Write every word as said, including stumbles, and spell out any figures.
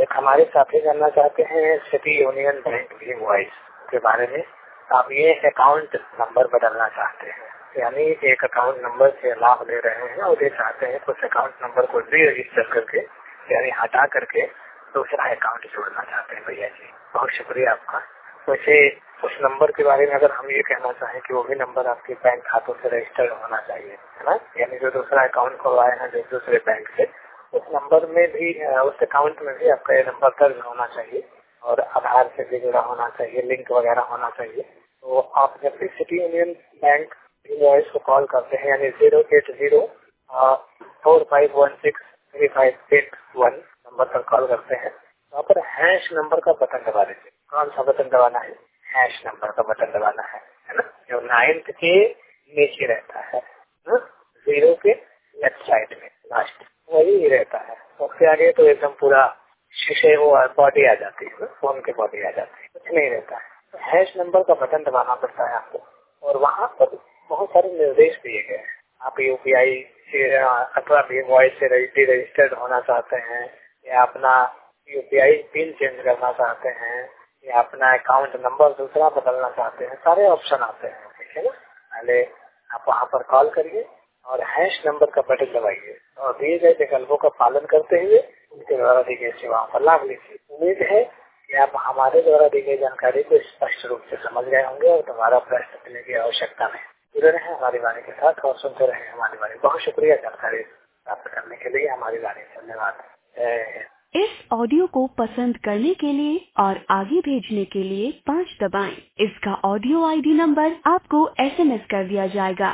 एक हमारे साथी जानना चाहते हैं सिटी यूनियन बैंक की वॉइस के बारे में। आप ये अकाउंट नंबर बदलना चाहते हैं, यानी एक अकाउंट नंबर से लाभ ले रहे हैं और ये चाहते हैं कुछ अकाउंट नंबर को री रजिस्टर करके यानी हटा करके दूसरा अकाउंट जोड़ना चाहते हैं भैया जी। बहुत शुक्रिया आपका। वैसे उस नंबर के बारे में अगर हम ये कहना चाहें कि वो भी नंबर आपके बैंक खातों से रजिस्टर्ड होना चाहिए, है ना। यानी जो दूसरा अकाउंट खुलवाए हैं जो दूसरे बैंक से, उस नंबर में भी उस अकाउंट में भी आपका ये नंबर दर्ज होना चाहिए और आधार से भी जुड़ा होना चाहिए, लिंक वगैरह होना चाहिए। तो आप जब भी सिटी यूनियन बैंक वॉइस को कॉल करते हैं यानी zero eight zero four five one six three five eight one number पर कॉल करते हैं, वहाँ पर हैश नंबर का बटन दबा दीजिए। कौन सा बटन दबाना है? हैश नंबर का बटन दबाना है, है ना, जो नाइन्थ के नीचे रहता है, जीरो के लेफ्ट साइड में लास्ट वही रहता है। उसके आगे तो एकदम पूरा शीशे वो बॉडी आ जाती है, फोन की बॉडी आ जाती है, कुछ नहीं रहता है। तो हैश नंबर का बटन दबाना पड़ता है आपको और वहाँ पर बहुत सारे निर्देश दिए गए हैं। आप यूपीआई अथवा भी वॉइस से रजिस्टर्ड होना चाहते हैं या अपना यूपीआई पिन चेंज करना चाहते हैं या अपना अकाउंट नंबर दूसरा बदलना चाहते हैं, सारे ऑप्शन आते हैं, ठीक है ना। पहले आप वहाँ पर कॉल करिए और हैश नंबर का बटन दबाइए और दिए गए विकल्पों का पालन करते हुए उनके द्वारा दी गई सेवाओं का लाभ लीजिए। उम्मीद है कि आप हमारे द्वारा दी गई जानकारी को स्पष्ट रूप से समझ गए होंगे और दोबारा प्रश्न करने की आवश्यकता नहीं। जुड़े रहे हमारी वाणी के साथ और सुनते रहे हमारी वाणी। बहुत शुक्रिया जानकारी प्राप्त करने के लिए। हमारी वाणी धन्यवाद। इस ऑडियो को पसंद करने के लिए और आगे भेजने के लिए पाँच दबाएं। इसका ऑडियो आईडी नंबर आपको एसएमएस कर दिया जाएगा।